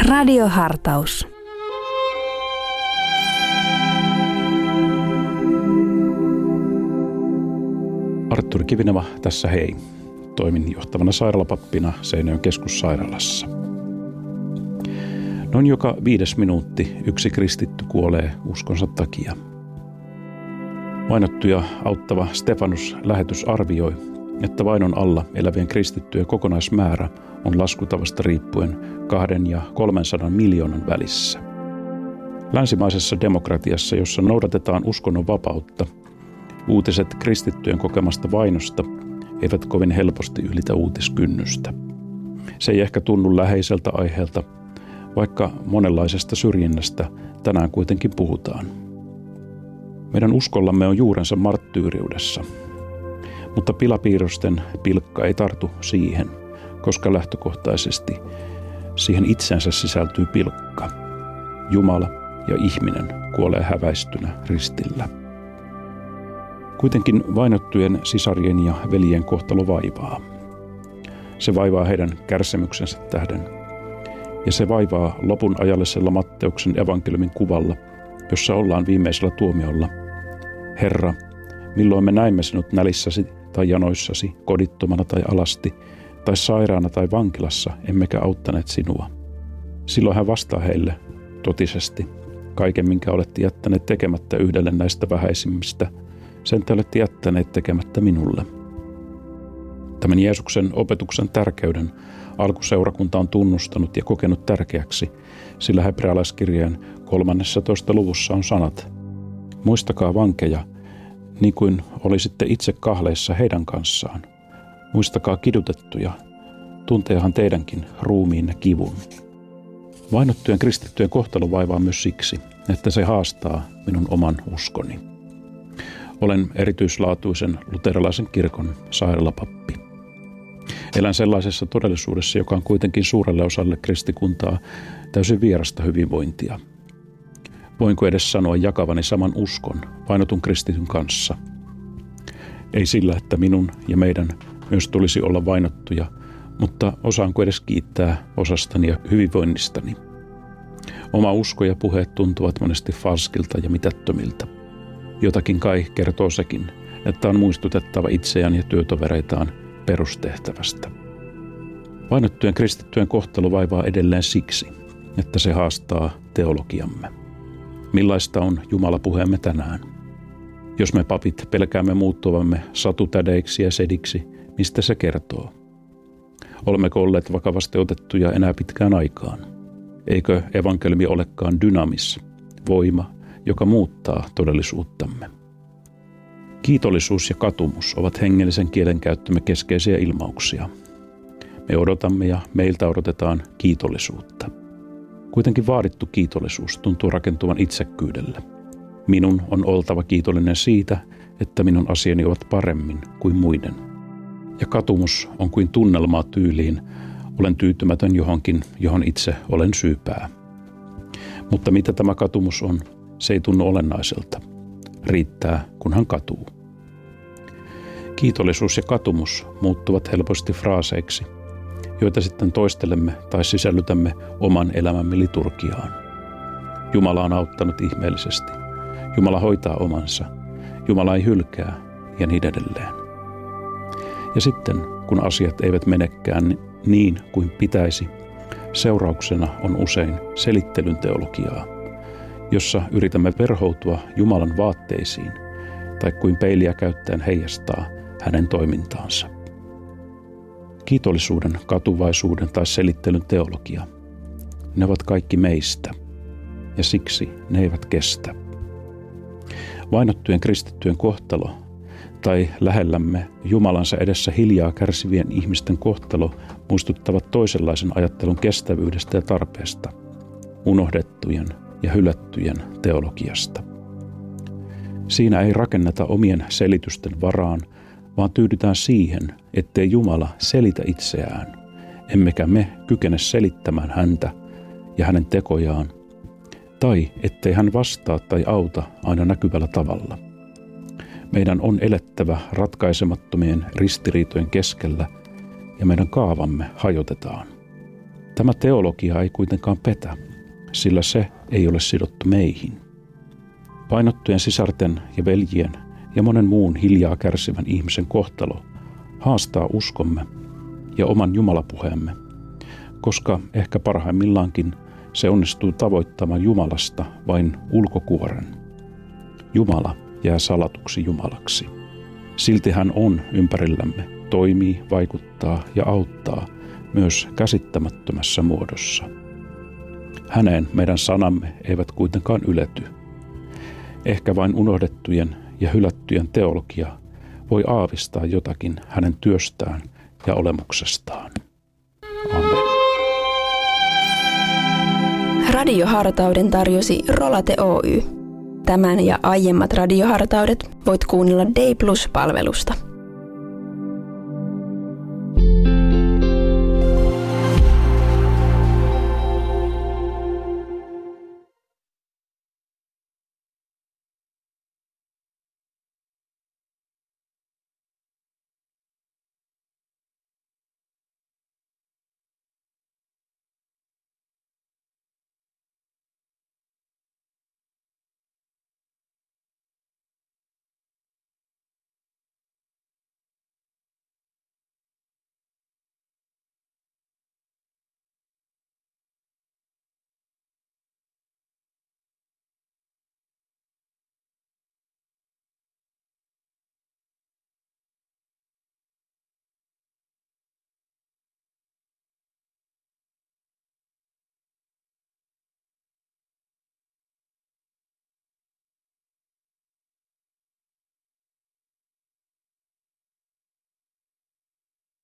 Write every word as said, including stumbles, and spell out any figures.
Radiohartaus. Artturi Kivineva tässä hei. Toimin johtavana sairaalapappina Seinäjoen keskussairaalassa. Noin joka viides minuutti yksi kristitty kuolee uskonsa takia. Vainottuja auttava Stefanus-lähetys arvioi, että vainon alla elävien kristittyjen kokonaismäärä on laskutavasta riippuen kahden ja kolmensadan miljoonan välissä. Länsimaisessa demokratiassa, jossa noudatetaan uskonnon vapautta, uutiset kristittyjen kokemasta vainosta eivät kovin helposti ylitä uutiskynnystä. Se ei ehkä tunnu läheiseltä aiheelta, vaikka monenlaisesta syrjinnästä tänään kuitenkin puhutaan. Meidän uskollamme on juurensa marttyyriudessa, mutta pilapiirrosten pilkka ei tartu siihen, koska lähtökohtaisesti siihen itsensä sisältyy pilkka. Jumala ja ihminen kuolee häväistynä ristillä. Kuitenkin vainottujen sisarien ja veljen kohtalo vaivaa. Se vaivaa heidän kärsimyksensä tähden. Ja se vaivaa lopun ajallisella Matteuksen evankeliumin kuvalla, jossa ollaan viimeisellä tuomiolla. Herra, milloin me näimme sinut nälissäsi tai janoissasi, kodittomana tai alasti, tai sairaana tai vankilassa, emmekä auttaneet sinua. Silloin hän vastaa heille totisesti, kaiken minkä olette jättäneet tekemättä yhdelle näistä vähäisimmistä, sen te olette jättäneet tekemättä minulle. Tämän Jeesuksen opetuksen tärkeyden alkuseurakunta on tunnustanut ja kokenut tärkeäksi, sillä hebrealaiskirjeen kolmannessatoista luvussa on sanat: muistakaa vankeja, niin kuin olisitte itse kahleissa heidän kanssaan. Muistakaa kidutettuja, tunteehan teidänkin ruumiinne kivun. Vainottujen kristittyjen kohtalo vaivaa myös siksi, että se haastaa minun oman uskoni. Olen erityislaatuisen luterilaisen kirkon sairaalapappi. Elän sellaisessa todellisuudessa, joka on kuitenkin suurelle osalle kristikuntaa täysin vierasta hyvinvointia. Voinko edes sanoa jakavani saman uskon vainotun kristityn kanssa? Ei sillä, että minun ja meidän myös tulisi olla vainottuja, mutta osaanko edes kiittää osastani ja hyvinvoinnistani? Oma usko ja puheet tuntuvat monesti falskilta ja mitättömiltä. Jotakin kai kertoo sekin, että on muistutettava itseään ja työtovereitaan perustehtävästä. Vainottujen kristittyjen kohtalo vaivaa edelleen siksi, että se haastaa teologiamme. Millaista on Jumala-puheemme tänään? Jos me papit pelkäämme muuttuvamme satutädeiksi ja sediksi, mistä se kertoo? Olemmeko olleet vakavasti otettuja enää pitkään aikaan? Eikö evankeliumi olekaan dynamis, voima, joka muuttaa todellisuuttamme? Kiitollisuus ja katumus ovat hengellisen kielenkäyttömme keskeisiä ilmauksia. Me odotamme ja meiltä odotetaan kiitollisuutta. Kuitenkin vaadittu kiitollisuus tuntuu rakentuvan itsekkyydelle. Minun on oltava kiitollinen siitä, että minun asiani ovat paremmin kuin muiden. Ja katumus on kuin tunnelmaa tyyliin, olen tyytymätön johonkin, johon itse olen syypää. Mutta mitä tämä katumus on, se ei tunnu olennaiselta. Riittää, kunhan katuu. Kiitollisuus ja katumus muuttuvat helposti fraaseiksi, joita sitten toistelemme tai sisällytämme oman elämämme liturgiaan. Jumala on auttanut ihmeellisesti. Jumala hoitaa omansa. Jumala ei hylkää ja niin edelleen. Ja sitten, kun asiat eivät menekään niin kuin pitäisi, seurauksena on usein selittelyn teologiaa, jossa yritämme verhoutua Jumalan vaatteisiin tai kuin peiliä käyttäen heijastaa hänen toimintaansa. Kiitollisuuden, katuvaisuuden tai selittelyn teologia, ne ovat kaikki meistä ja siksi ne eivät kestä. Vainottujen kristittyjen kohtalo tai lähellämme Jumalansa edessä hiljaa kärsivien ihmisten kohtalo muistuttavat toisenlaisen ajattelun kestävyydestä ja tarpeesta, unohdettujen ja hylättyjen teologiasta. Siinä ei rakenneta omien selitysten varaan, vaan tyydytään siihen, ettei Jumala selitä itseään, emmekä me kykene selittämään häntä ja hänen tekojaan, tai ettei hän vastaa tai auta aina näkyvällä tavalla. Meidän on elettävä ratkaisemattomien ristiriitojen keskellä ja meidän kaavamme hajotetaan. Tämä teologia ei kuitenkaan petä, sillä se ei ole sidottu meihin. Painottujen sisarten ja veljien ja monen muun hiljaa kärsivän ihmisen kohtalo haastaa uskomme ja oman jumalapuheemme, koska ehkä parhaimmillaankin se onnistuu tavoittamaan Jumalasta vain ulkokuoren. Jumala jää salatuksi Jumalaksi. Silti hän on ympärillämme, toimii, vaikuttaa ja auttaa myös käsittämättömässä muodossa. Häneen meidän sanamme eivät kuitenkaan ylety. Ehkä vain unohdettujen ja hylättyjen teologia voi aavistaa jotakin hänen työstään ja olemuksestaan. Amen. Radiohartauden tarjosi Rolate Oy. Tämän ja aiemmat radiohartaudet voit kuunnella Day Plus-palvelusta.